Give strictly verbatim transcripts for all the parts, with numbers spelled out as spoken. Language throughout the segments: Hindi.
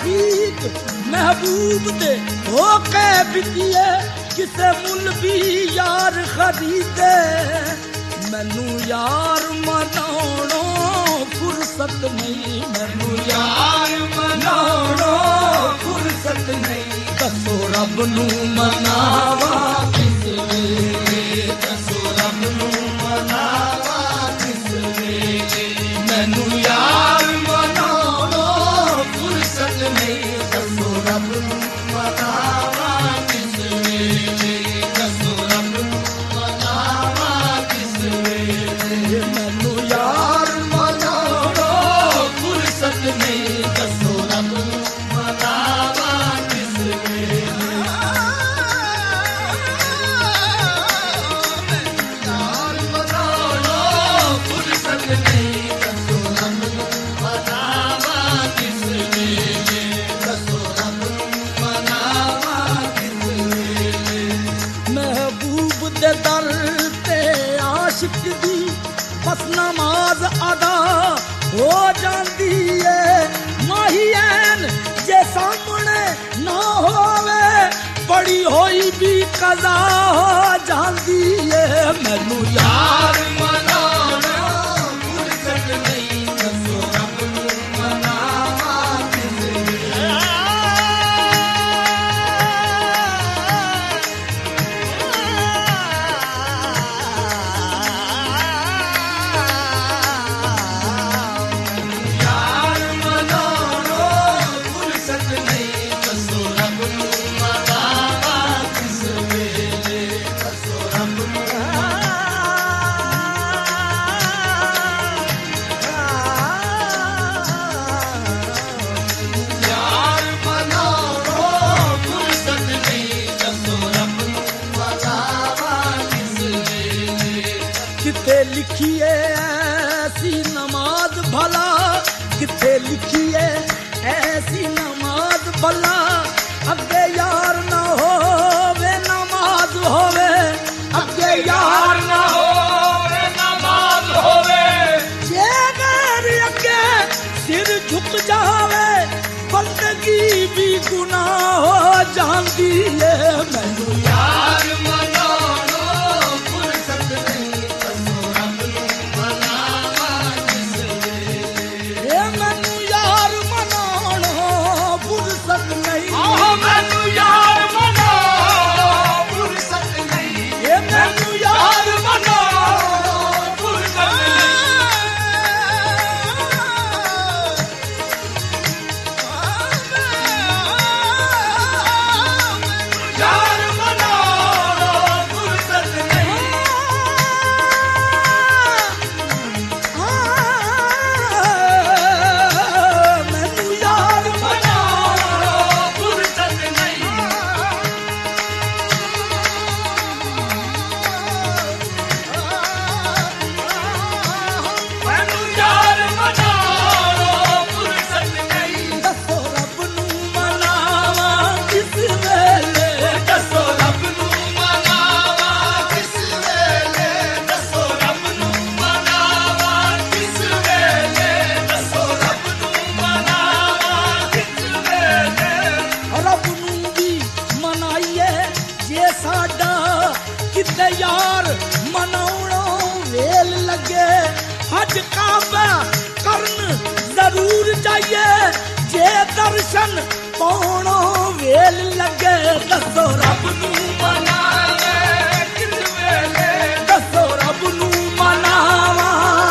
आशिक महबूब दे होके बिकिए किसे मुल भी यार खरीदे मैनू यार मनाउणो फुर्सत नहीं मैनू यार मनाउणो फुर्सत नहीं दसो रब नू मनावा किस वेले दसो रब नू मनावा किस वेले मैनू यार मनाउणो फुर्सत नहीं दसो रब नू मनावा किस वेले दसो रब नू मनावा किस वेले मैनू यार मनाउणो फुर्सत नहीं दसो रब नू मनावा किस वेले यार मनाउणो फुर्सत नहीं दसो रब नू मनावा किस वेले दसो रब नू मनावा किस वेले महबूब दे दर ते आशिक दी बस नमाज अदा हो जाती है माहियन जे सामने ना होवे बड़ी होई भी कज़ा हो जाती है मैनू यार मनाउणो फुर्सत नहीं दसो रब नू मनावा किस वेले यार मनाउणो फुर्सत नहीं दसो रब नू मनावा किस वेले दसो रब नू यार मनाउणो फुर्सत नहीं दसो रब नू मनावा किस वेले किथे लिखिए ऐसी नमाज भला किथे लिखिए ऐसी नमाज भला अगे यार ना होवे नमाज होवे अगे यार ना होवे नमाज होवे जे गैर अगे सिर झुक जावे बंदगी भी गुनाह हो जाती है मैनू यार मनाउणो फुर्सत नहीं दसो रब नू मनावा किस वेले ए मैनू यार मनाउणो फुर्सत नहीं मैनू यार मनाउणो फुर्सत नहीं ए मैनू यार मनाउणो फुर्सत नहीं यार मनाउणो फुर्सत नहीं मैनू यार मनाउणो फुर्सत नहीं मैनू यार मनाउणो फुर्सत नहीं दसो रब नू मनावा किस वेले दसो रब नू मनावा किस वेले दसो रब नू मनावा किस वेले दसो रब नू मनावा किस वेले रब नू भी मनाइए जे साडा किते यार मनाउणो वेल लगे हज काबा करन जरूर जाइए जे दर्शन पाउणो वेल लगे दसो रब नू मनावे किस वेले दसो रब नू मनावा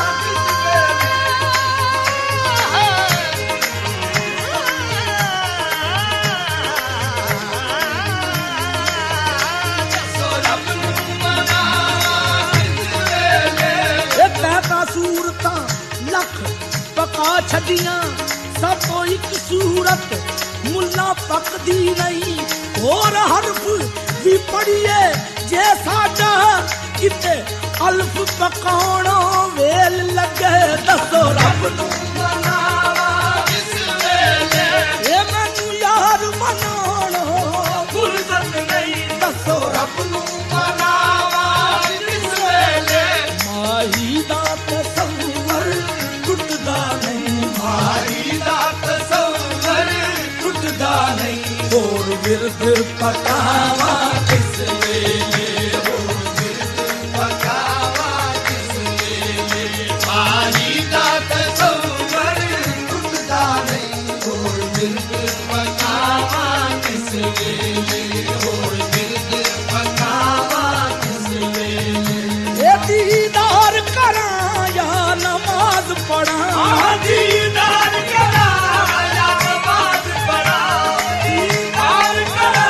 दसो रब नू मनावा किस वेले ए पैदा सूरतां लख पका छदियां सबो एक सूरत मुल्ला पकदी नहीं और हरफ भी पढ़िए जे साडा किते अल्फ पकाउणो वेल लगे दसो रब नू मनावा किस वेले ए मैनू यार मनाउणो फुर्सत नहीं दसो रब नू मनावा किस वेले माही दा तसव्वुर टुटदा नहीं माही दा तसव्वुर मिर्द पकावा किस वेले हो मिर्द पकावा किस वेले माही दा तसव्वुर टुटदा नहीं हो मिर्द पकावा किस वेले हो मिर्द पकावा किस वेले ए दीदार करा या नमाज पढ़ा दीदार करा या नमाज पढ़ा दीदार करा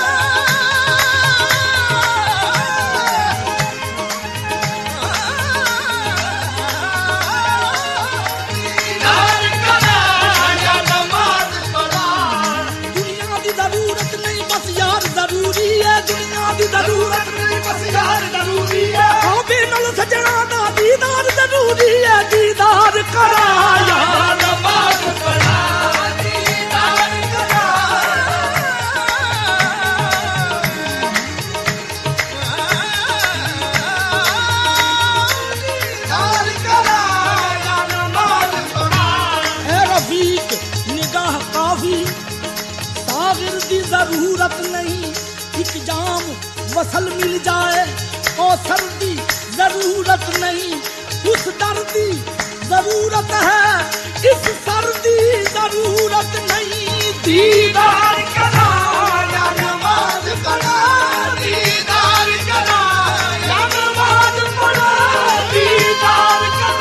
दीदार करा या नमाज पढ़ा दुनिया की जरूरत नहीं बस यार जरूरी है दुनिया की जरूरत नहीं बस यार जरूरी है बिनल सजना दा दीदार जरूरी है दीदार करा या नमाज पढ़ा दीदार करा दीदार करा या नमाज पढ़ा ए रफीक निगाह काफी सागिर दी जरूरत नहीं एक जाम वसल मिल जाए और सर्दी जरूरत नहीं उस दर्दी जरूरत है इस सर्दी जरूरत नहीं दीदार करा या नमाज पढ़ा दीदार करा या नमाज पढ़ा दीदार करा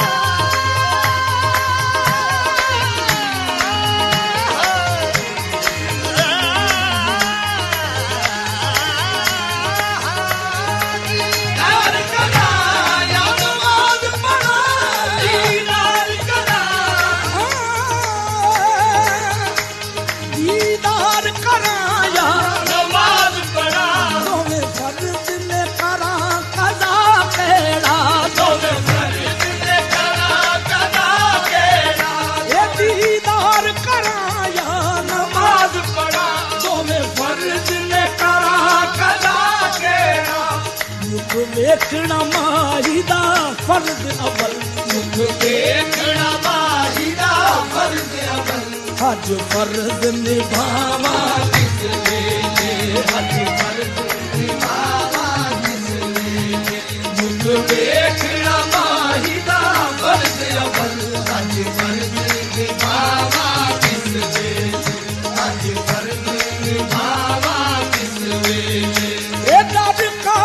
देखना माहिदा फर्ज अवल मुख देखना माहिदा फर्ज अवल हज फर्ज निभावा किस वेले हज फर्ज निभावा किस वेले मुख देखना माहिदा फर्ज अवल हज फर्ज निभावा किस वेले हज फर्ज निभावा किस वेले ए दर का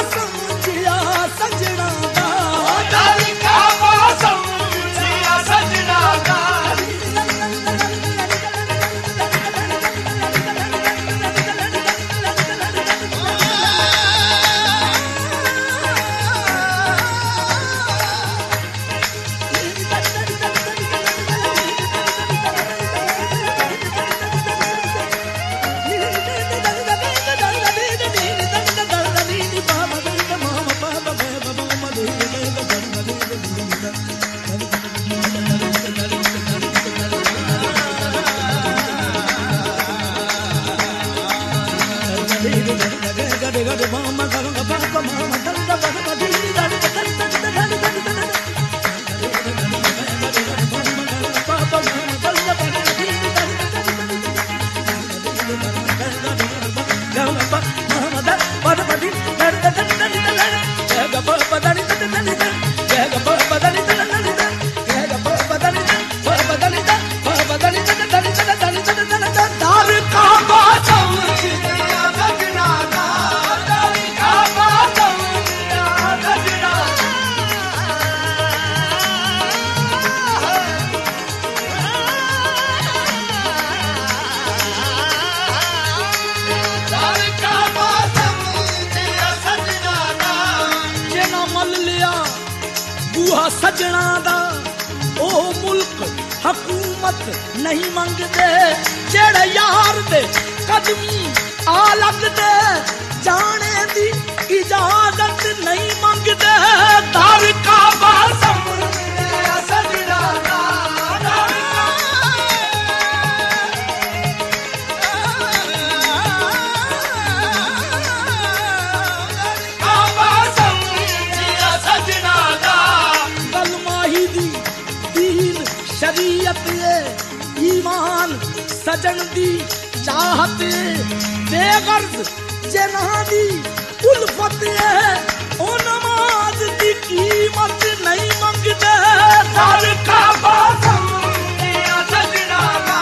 सजना दा दर का मौसम जिया सजना दा सजना दा ओ मुल्क हकूमत नहीं मंगदे जेड़े यार दे कदमी आ लगदे जाने दी इजाजत नहीं मंगदे दर का बासम सजना दा शरीयत ईमान सजन दी चाहत बेगर्ज जना दी उल्फत है ओ नमाज दी कीमत नहीं मंगदे दर का बासम दिया सजना दा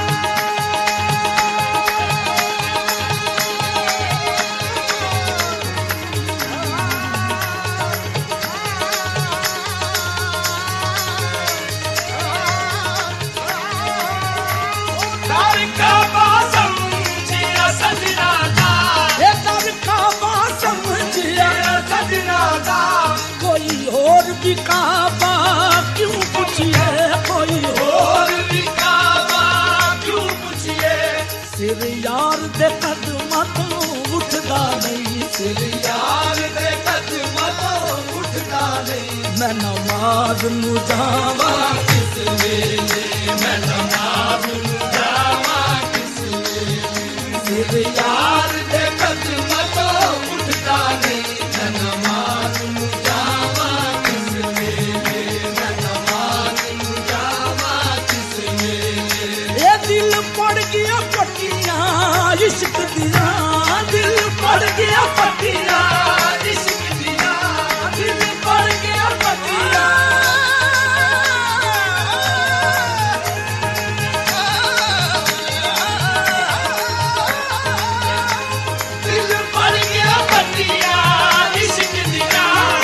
दर का बासम दिया सजना दा ए दर का बासम दिया सजना दा कोई और भी काबा क्यों पूछिए कोई और भी काबा क्यों पूछिए सिर यार दे कदमां तो उठदा नहीं सिर यार दे कदमां तो उठदा नहीं मैं नमाज नू जावा किस वेले मैं नमाज नू जावा किस वेले सिर यार दे कदमां तो उठदा नहीं मैं नमाज नू जावा किस वेले मैं नमाज नू जावा किस वेले ए दिल पड़ गया पट्टियां इश्क दिया दिल पड़ गया पट्टियां इश्क दिया दिल पड़ गया पट्टियां दिल पड़ गया पट्टियां इश्क दिया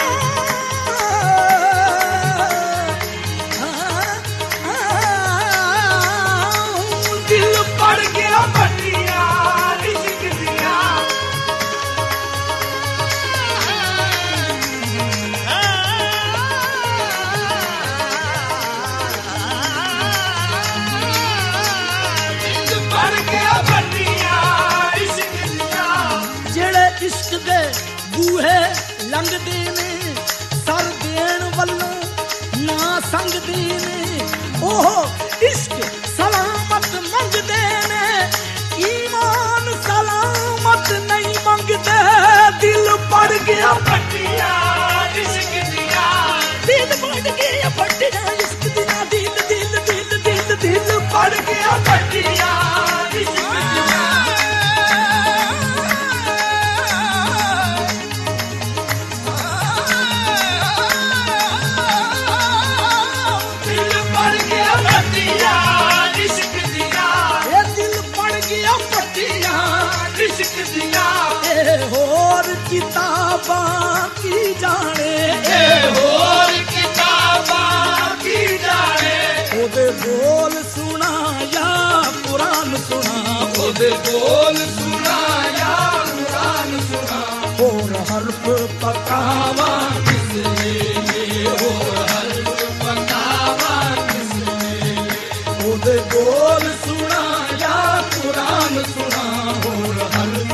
दिल पड़ गया पट्टियां इश्क दिया दिल पड़ गया पट्टियां इश्क दिया ਜਿਹੜੇ ਇਸ਼ਕ ਦੇ ਬੂਹੇ ਲੰਘਦੇ ਨੇ ਸਰ ਦੇਣ ਵੱਲੋਂ ਨਾ ਸੰਗਦੇ ਨੇ ਉਹ ਇਸ਼ਕ ਸਲਾਮਤ ਮੰਗਦੇ ਨੇ ਈਮਾਨ ਸਲਾਮਤ ਨਹੀਂ ਮੰਗਦੇ ਦਿਲ ਪੜ ਗਿਆ ਪੱਟੀਆਂ ਇਸ਼ਕ ਦੀਆਂ ਦਿਲ ਪੜ ਗਿਆ ਪੱਟੀਆਂ ਇਸ਼ਕ ਦੀਆਂ ਦਿਲ ਦਿਲ ਦਿਲ ਦਿਲ ਦਿਲ ਪੜ ਗਿਆ ਪੱਟੀਆਂ ਇਸ਼ਕ ਦੀਆਂ ਹੋਰ ਕਿਤਾਬਾਂ ਕੀ ਜਾਣੇ ਏ ਹੋਰ ਕਿਤਾਬਾਂ ਕੀ ਜਾਣੇ ਉਹਦੇ ਬੋਲ ਸੁਣਾ ਜਾਂ ਕੁਰਾਨ ਸੁਣਾ ਉਹਦੇ ਬੋਲ ਸੁਣਾ ਜਾਂ ਕੁਰਾਨ ਸੁਣਾ ਹੋਰ ਹਰਫ ਪਕਾਵਾਂ ਕਿਸ ਵੇਲੇ ਹੋਰ ਹਰਫ ਪਕਾਵਾਂ ਕਿਸ ਵੇਲੇ ਉਹਦੇ ਬੋਲ ਸੁਣਾ ਜਾਂ ਕੁਰਾਨ ਸੁਣਾ ਹੋਰ ਹਰਫ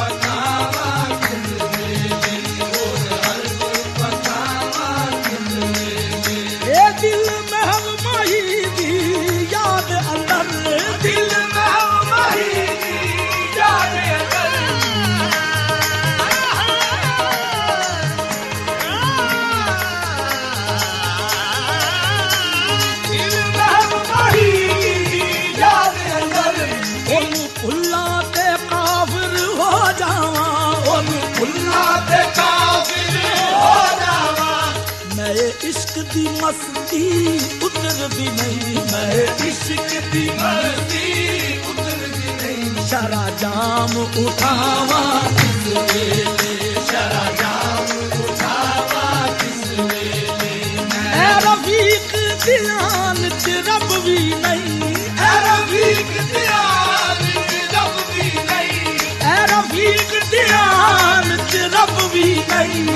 इश्क दी मस्ती उतरदी नहीं मैं इश्क दी मस्ती उतरदी नहीं शरा जाम उठावा किस वेले शरा जाम उठावा किस वेले मैं रफीक ध्यान च रब भी नहीं ऐ रफीक ध्यान च रब भी नहीं ऐ रफीक ध्यान च रब भी नहीं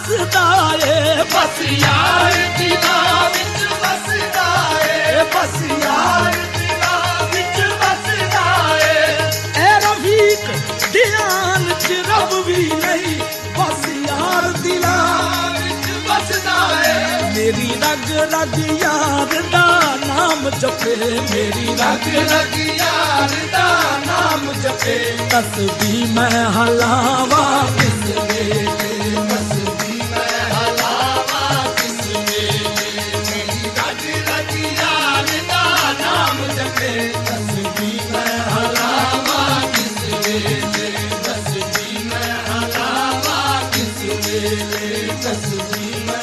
बसदा ਏ बस यार दिलां विच बसदा ਏ बस यार दिलां विच बसदा ਏ ए रफीक ध्यान च रब भी नहीं बस यार दिलां विच बसदा ਏ मेरी रग रग यार दा नाम जपे मेरी रग रग रग यार दा नाम जपे तस्बीह मैं हलावा किस वेले तस्बीह मैं हलावा किस वेले मेरी रग रग यार दा नाम जपे तस्बीह मैं हलावा किस वेले तस्बीह मैं हलावा किस वेले तस्बीह